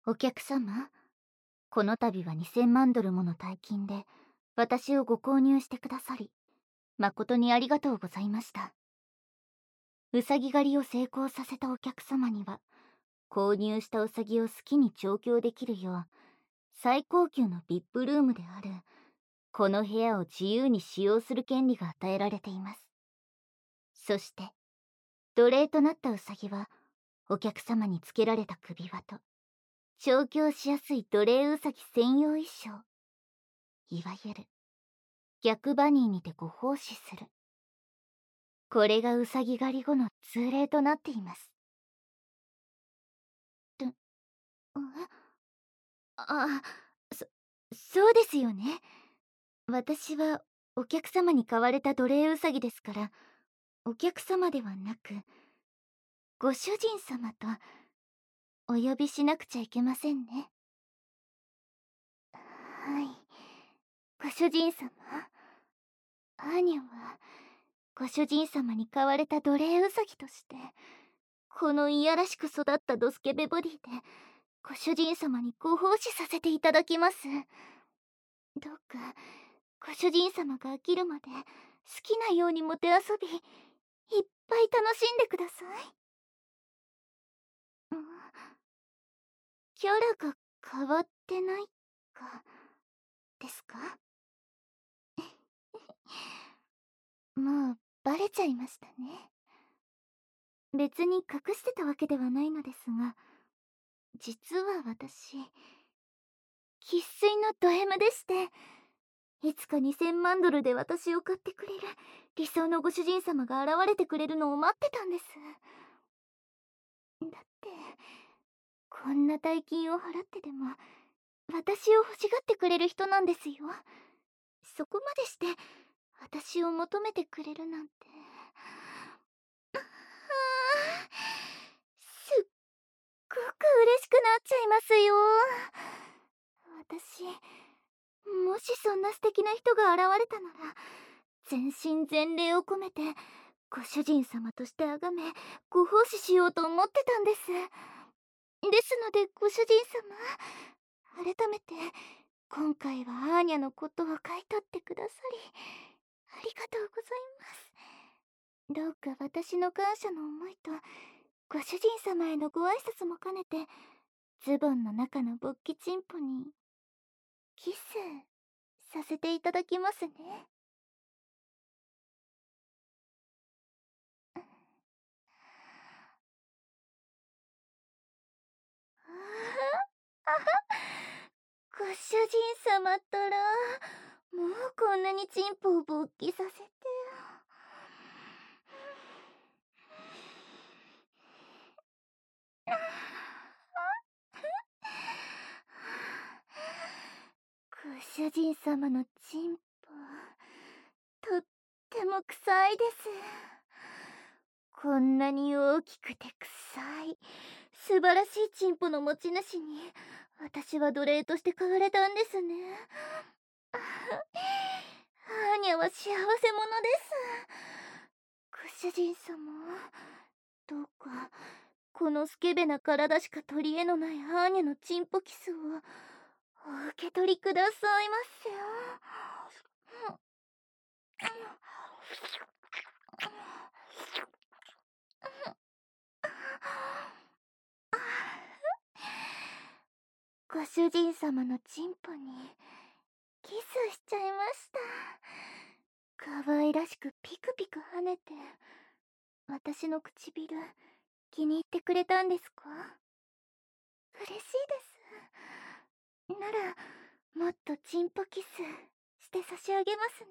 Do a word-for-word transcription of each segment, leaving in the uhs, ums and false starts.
お客様、この度はにせんまんドルもの大金で私をご購入してくださり、誠にありがとうございました。うさぎ狩りを成功させたお客様には、購入したうさぎを好きに調教できるよう、最高級の ブイアイピー ルームである、この部屋を自由に使用する権利が与えられています。そして、奴隷となったうさぎは、お客様につけられた首輪と、調教しやすい奴隷うさぎ専用衣装、いわゆる逆バニーにてご奉仕する。これがうさぎ狩り後の通例となっています。と、あ、そ、そうですよね。私はお客様に買われた奴隷うさぎですから、お客様ではなく、ご主人様とお呼びしなくちゃいけませんね。はい。ご主人様、アーニャは、ご主人様に買われた奴隷うさぎとして、このいやらしく育ったドスケベボディで、ご主人様にご奉仕させていただきます。どうか、ご主人様が飽きるまで、好きなようにもてあそび、いっぱい楽しんでください。うん、キャラが変わってないか、ですか？もう、バレちゃいましたね。別に隠してたわけではないのですが、実は私、生粋のド M でして、いつかにせんまんドルで私を買ってくれる理想のご主人様が現れてくれるのを待ってたんです。だって、こんな大金を払ってでも、私を欲しがってくれる人なんですよ。そこまでして、私を求めてくれるなんて。ああ、すっごく嬉しくなっちゃいますよ。私、もしそんな素敵な人が現れたなら、全身全霊を込めて、ご主人様として崇め、ご奉仕しようと思ってたんです。ですので、ご主人様、改めて、今回はアーニャのことを買い取ってくださり、ありがとうございます。どうか私の感謝の思いと、ご主人様へのご挨拶も兼ねて、ズボンの中の勃起チンポに、キス、させていただきますね。あは、ご主人様ったら、もうこんなにチンポを勃起させて。ご主人様のチンポ、とっても臭いです。こんなに大きくて臭い、素晴らしいチンポの持ち主に、私は奴隷として飼われたんですね。アーニャは幸せ者です。ご主人様、どうか、このスケベな体しか取り柄のないアーニャのチンポキスを、お受け取りくださいませ。ご主人様のチンポにキスしちゃいました。可愛らしくピクピク跳ねて、私の唇気に入ってくれたんですか？嬉しいです。なら、もっとチンポキスして差し上げますね。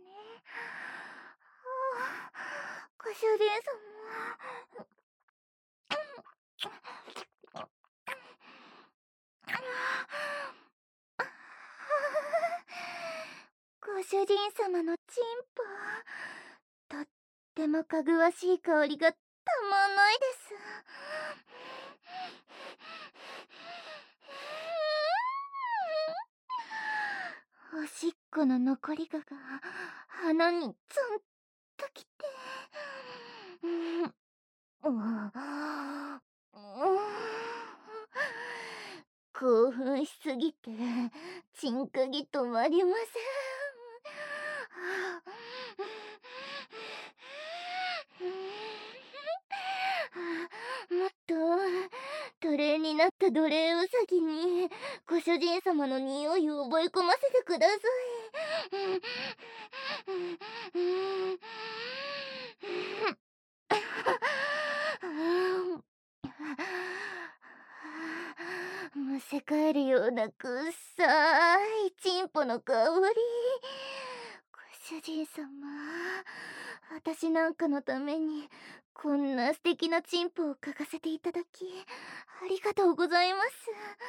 はあ、ご主人様。ご主人様のチンポ、とってもかぐわしい香りがたまんないです。おしっこの残りがが鼻にツンときて、うん、うわ、うん、 興奮しすぎてチンクギ止まりません。もっと奴隷になった奴隷ウサギにご主人様の匂いを覚え込ませてください。むせ返るようなくっさいチンポの香り。ご主人様、私なんかのためにこんな素敵なチンポを嗅がせていただきありがとうございます。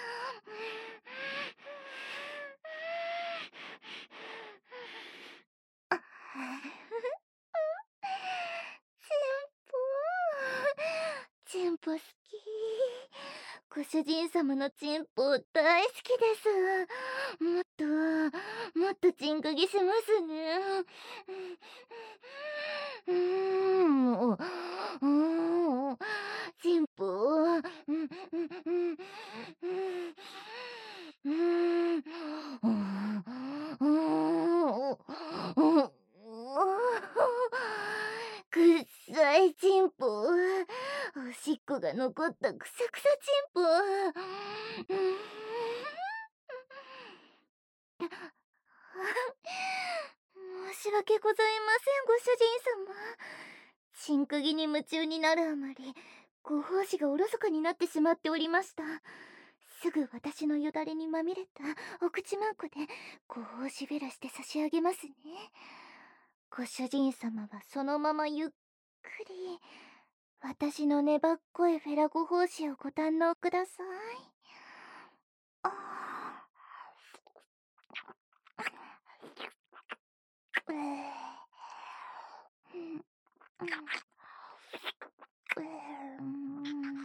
チンポ好き。ご主人様のチンポ大好きです。もっともっとチンクギしますね。うーん、もう、うん、チンポ、うん、うん、うん、うん、うん、うん、うん、くっさいチンポ、おしっこが残ったくさくさチンポ。申し訳ございません、ご主人様。チンクギに夢中になるあまりご奉仕がおろそかになってしまっておりました。すぐ私のよだれにまみれたお口まんこでご奉仕べらして差し上げますね。ご主人様はそのままゆっくり私の粘っこいフェラご奉仕をご堪能ください。あー、えー、うん、えー、うん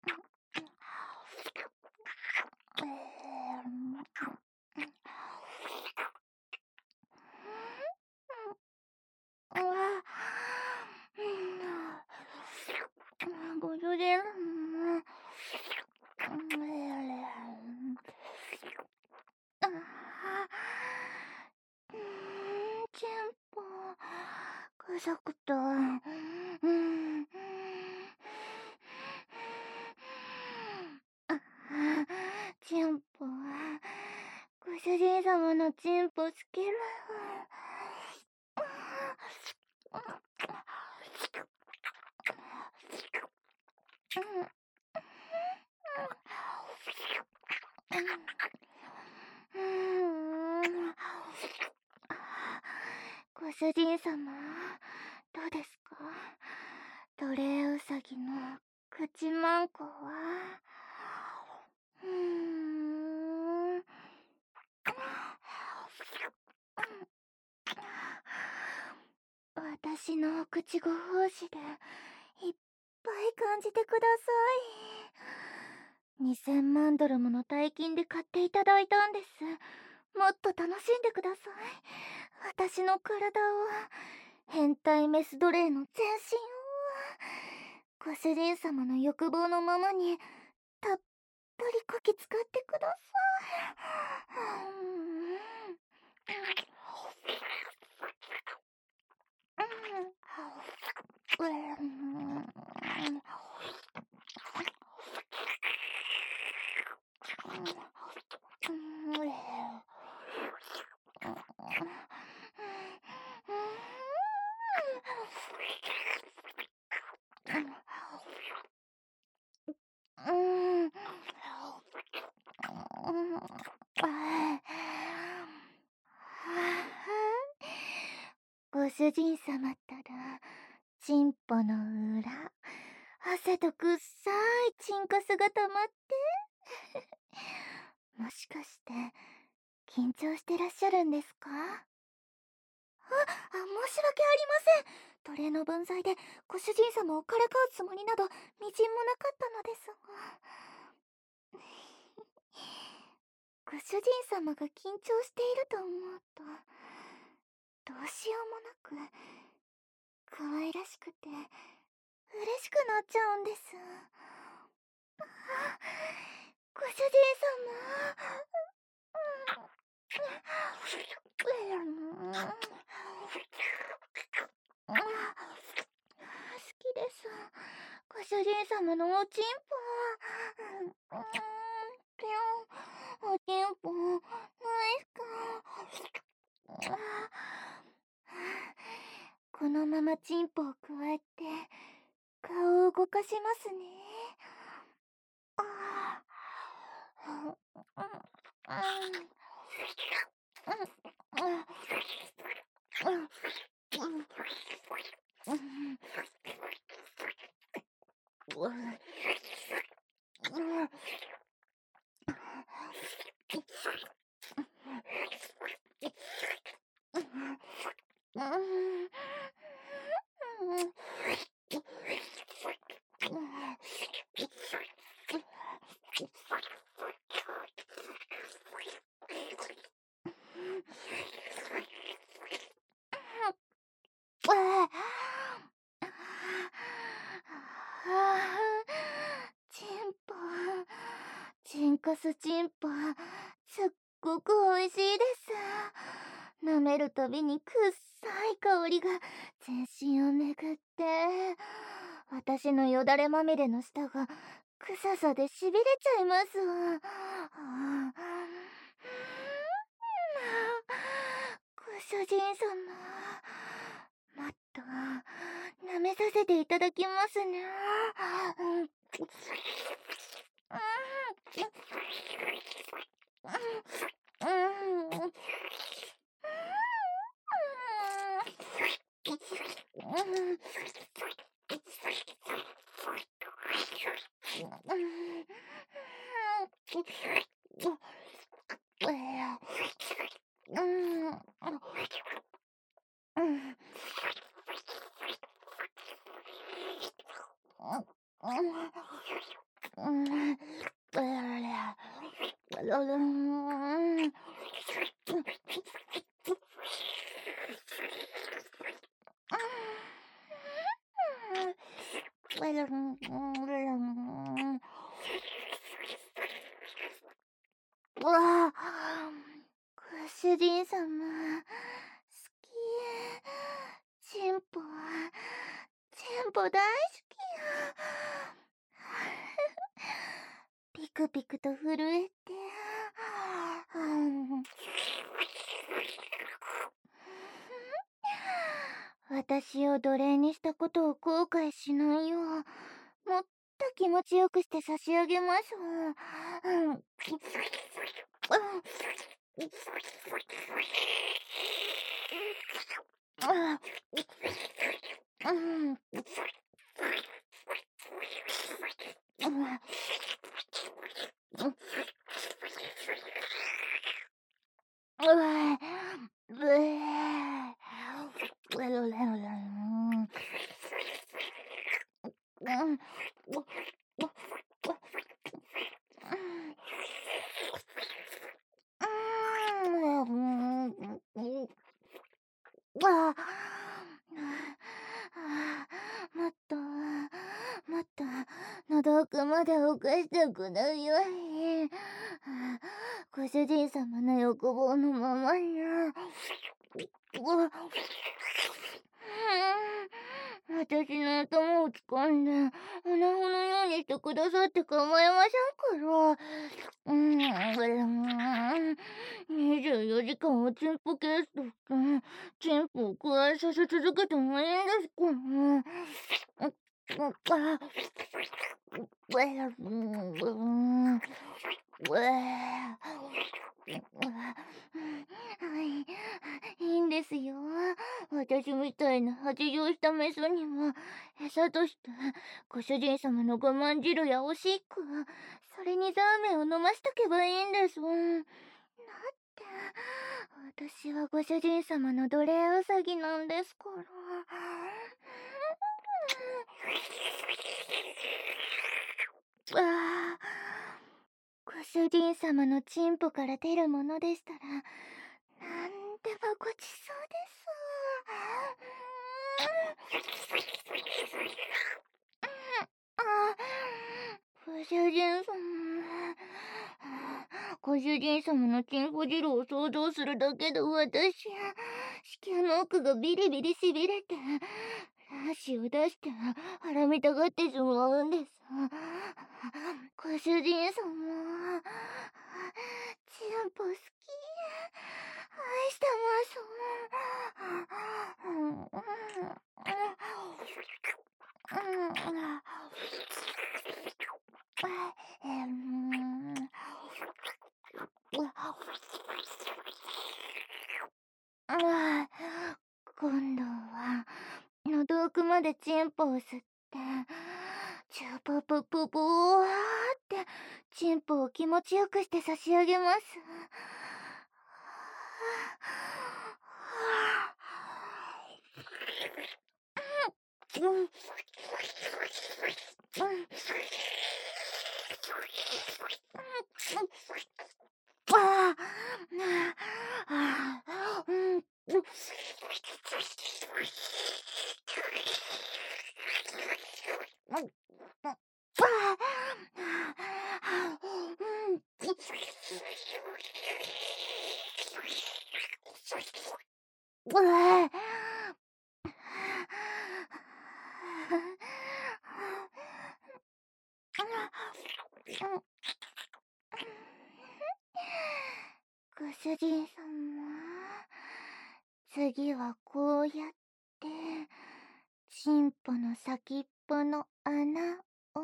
ご主人、チンポ臭くて、うんチンポ、ご主人様のチンポ好きだ。ご主人様、どうですか？奴隷ウサギの口マンコは。うーん。私の口ご奉仕でいっぱい感じてください。にせんまんドルもの大金で買っていただいたんです。もっと楽しんでください。私の体を、変態メス奴隷の全身を、ご主人様の欲望のままにたっぷりこき使ってください。ご主人様ったらチンポの裏汗とくっさいチンカスがたまってもしかして緊張してらっしゃるんですか？あ、あ、申し訳ありません。奴隷の分際でご主人様をからかうつもりなどみじんもなかったのですがご主人様が緊張していると思うとどうしようもなく可愛らしくて嬉しくなっちゃうんです。 主人様。好きです。ご主人様のおちんぽ。おちんぽ、ないか。このままチンポをくわえて顔を動かしますね。チンポ、チンカスチンポ、すっごくおいしいです。舐めるたびにくっさい香りが全身を巡って、私のよだれまみれの舌が臭さでしびれちゃいます。ご主人様、もっと舐めさせていただきますね。うわあ、ご主人様、好き。チンポ、チンポ大好きよ。ピクピクと震えて、私を奴隷にしたことを後悔しないよう、もっと気持ちよくして差し上げます。わあ、もっと、もっと、喉奥まで動かしたくなるように。ご主人様の欲望のままに。私の頭を掴んで、おなほのようにしてくださって構いませんから。うん、にじゅうよじかんをチンポケースとして、チンポをくわえさせ続けてもいいんですかね。はい、いいんですよ。私みたいな八丈したメスには、餌として、ご主人様の我慢汁やおしっこ、それにザーメンを飲ましとけばいいんです。だって、私はご主人様の奴隷ウサギなんですから。ああ、ご主人様のチンポから出るものでしたら、なんでもごちそうです。あ、ご主人様、 ご主人様のチンポ汁を想像するだけで私、子宮の奥がビリビリしびれて、足を出して腹みたがってしまうんです。ご主人様、チンポ好き、愛してます。今度は喉奥までチンポを吸ってチューポプププーってチンポを気持ちよくして差し上げます。うんうんああうんご主人様、次はこうやってチンポの先っぽの穴を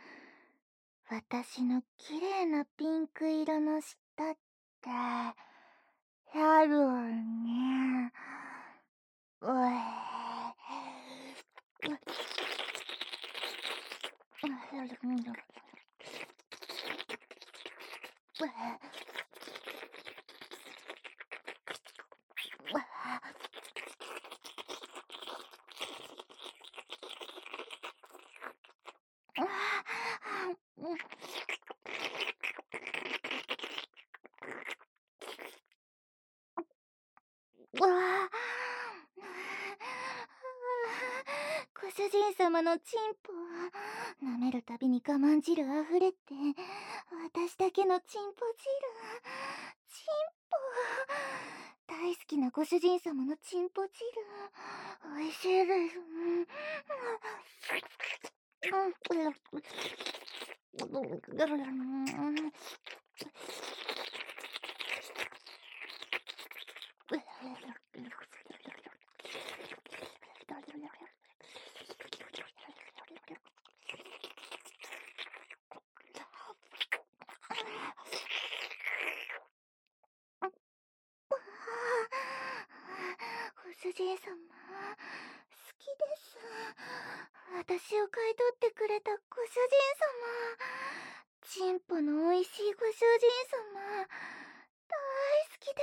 私の綺麗なピンク色の下ってやるね。うえご主人様のチンポ舐めるたびに我慢汁あふれて私だけのチンポ汁チンポ大好きなご主人様のチンポ汁おいしいです。ご主人様、好きです。私を買い取ってくれたご主人様。チンポの美味しいご主人様、大好きです。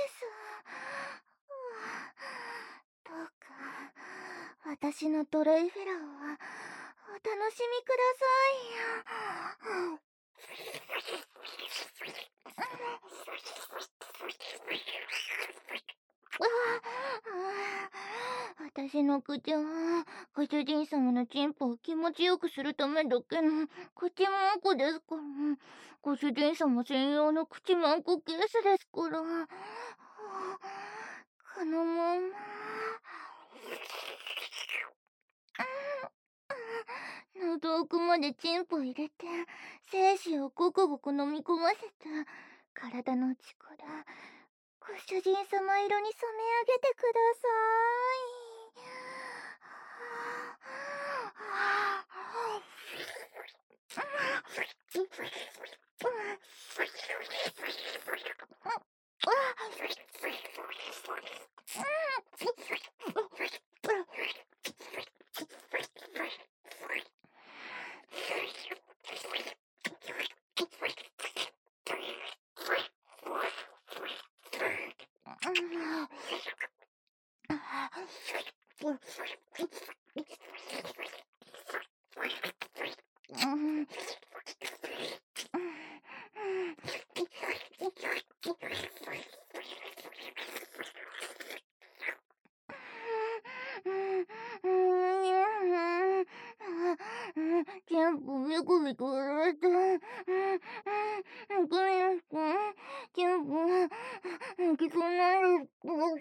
どうか、私のドライフェラーはお楽しみください。私の口はご主人様のチンポを気持ちよくするためだけの口マンコですから。ご主人様専用の口マンコケースですから。このまま喉奥までチンポ入れて精子をごくごく飲み込ませて体の内からご主人様色に染め上げてください。全部ビクビク売れて、ごめんなさい。 泣きそうなんです。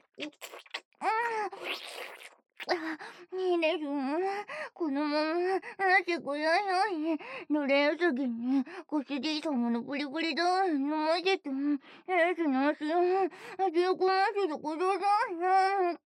いいですね。このまま話してくださいね。どれうさぎにご主人様のプリプリだ飲ませても、えー、しなしよ。味をこなしてくださいね。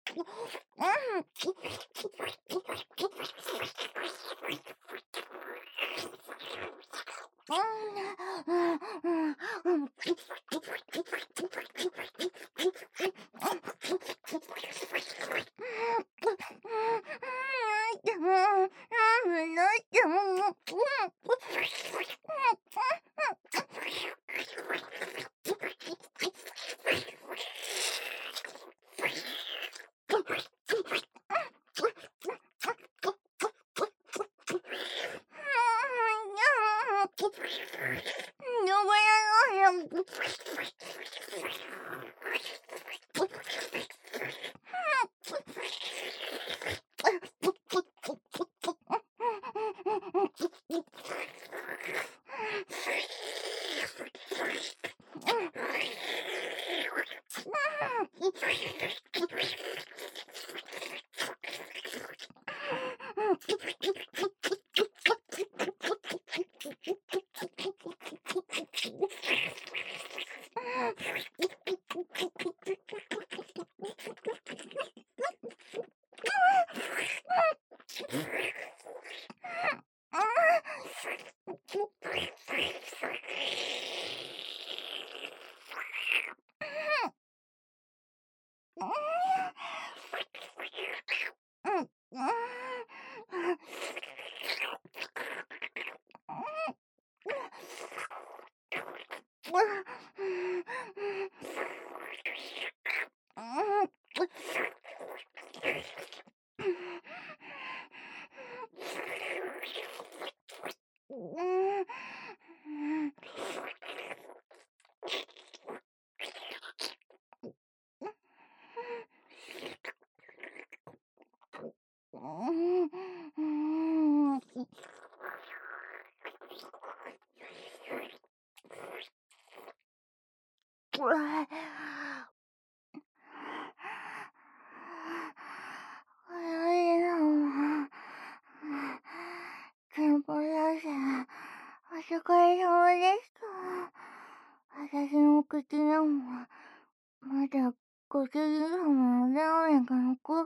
先輩先生、お疲れ様でした。私の口でも、まだご主人様のラーメンが残って。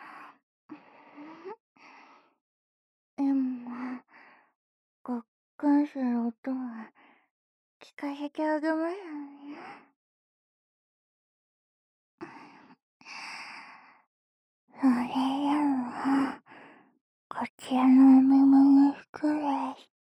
でも、ごっくんする音は聞かせてあげますね。それでも、こちらのお耳に失礼して。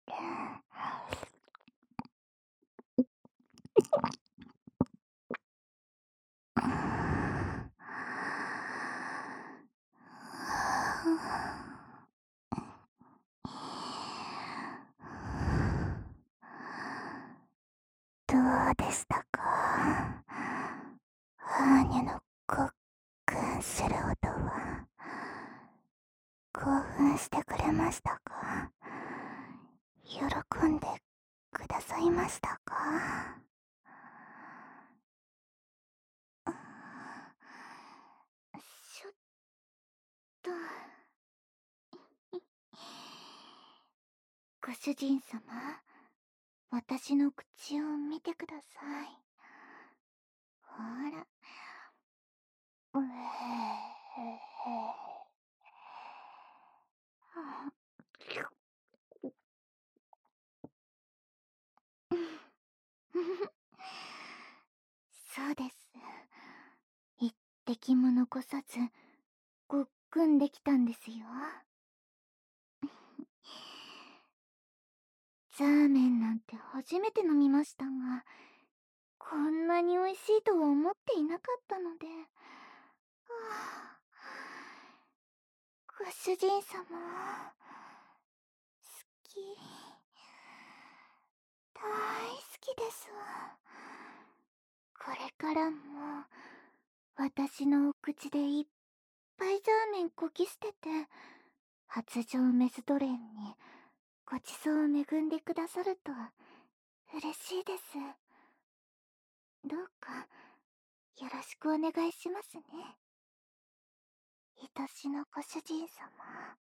どうでしたか？アーニャのごっくんする音は興奮してくれましたか？喜んでくださいましたか？ちょっとご主人様、私の口を見てください。ほら。うそうです。一滴も残さずごっくんできたんですよ。ザーメンなんて初めて飲みましたが、こんなに美味しいとは思っていなかったので。はあ、ご主人様、好き、大好きですわ。これからも私のお口でいっぱいザーメンこき捨てて、発情メスドレンにごちそうを恵んでくださると嬉しいです。どうかよよろしくお願いしますね。愛しのご主人様。